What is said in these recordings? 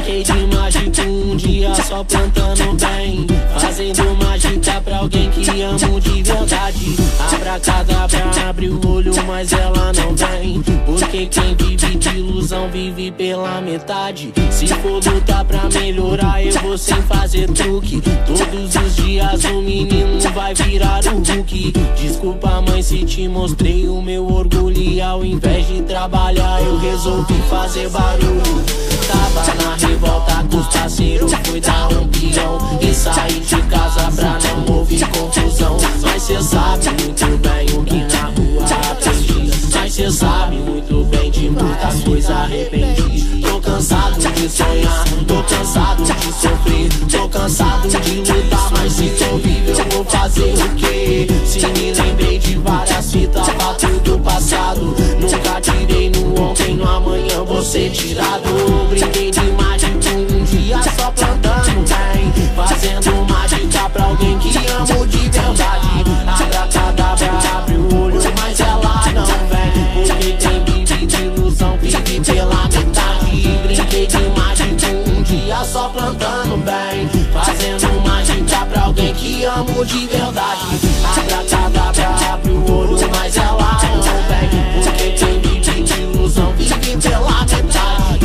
Brinquei de mágico um dia só plantando bem, fazendo mágica pra alguém que amo de verdade. Abracadabra, abre o olho, mas ela não vem, porque quem vive de ilusão vive pela metade. Se for lutar pra melhorar, eu vou sem fazer truque. Todos os dias o menino vai virar o Hulk. Desculpa mãe se te mostrei o meu orgulho, e ao invés de trabalhar eu resolvi fazer barulho. Tava na revolta com os parceiros, fui dar um peão e saí de casa pra não ouvir confusão. Mas cê sabe muito bem o que na rua aprendi, mas cê sabe muito bem de muita coisa arrependi. Tô cansado de sonhar, tô cansado de sofrer, tô cansado de lutar, mas se tô vivo eu vou fazer o quê? Se me lembrei de várias fitas, tá tudo passado. Nunca tirei no ontem, no amanhã vou ser tirado. Brinquei de mágico um dia só plantando bem, fazendo mágica pra alguém que amo de verdade. Abracadabra, abre o olho, mas ela não vem, porque quem vive de ilusão vive pela metade. Brinquei de mágico um dia só plantando bem, fazendo mágica pra alguém que amo de verdade. Abracadabra, abre o olho, mas ela não vem, porque quem vive de ilusão vive pela metade.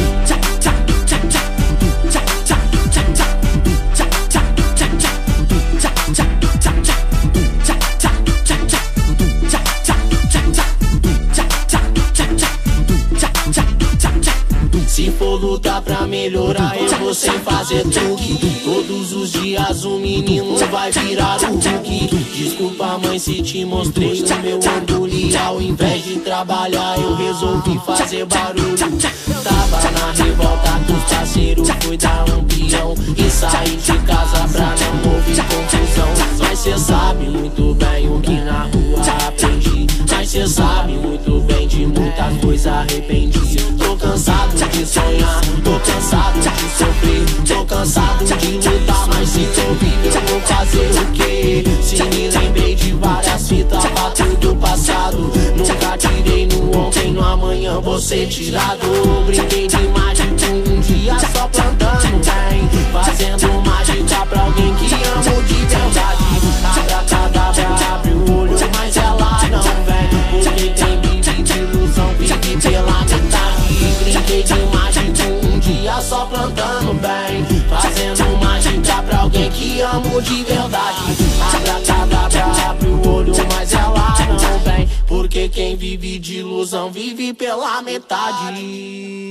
Se for lutar pra melhorar, eu vou sem fazer truque. Todos os dias o menino vai virar o Hulk. Desculpa mãe se te mostrei o meu orgulho, e ao invés de trabalhar eu resolvi fazer barulho. Tava na revolta com os parceiros, fui dar um peão e saí de casa pra não ouvir confusão. Mas cê sabe muito bem o que na rua aprendi, mas cê sabe muito bem de muita coisa arrependi. Tô cansado de sonhar, tô cansado de sofrer, tô cansado de lutar, mas se tô vivo eu vou fazer o quê? Se me lembrei de várias fitas, tá tudo passado. Nunca tirei no ontem, no amanhã vou ser tirado. Brinquei de mágico um dia só plantando bem, fazendo mágica pra alguém que amo de verdade. Abracadabra, abre o olho, mas ela não vem, porque quem vive de ilusão vive pela metade. Brinquei de mágico um dia só plantando bem, fazendo mágica pra alguém que amo de verdade. Abracadabra, abre o olho, mas ela não vem, porque quem vive de ilusão vive pela metade.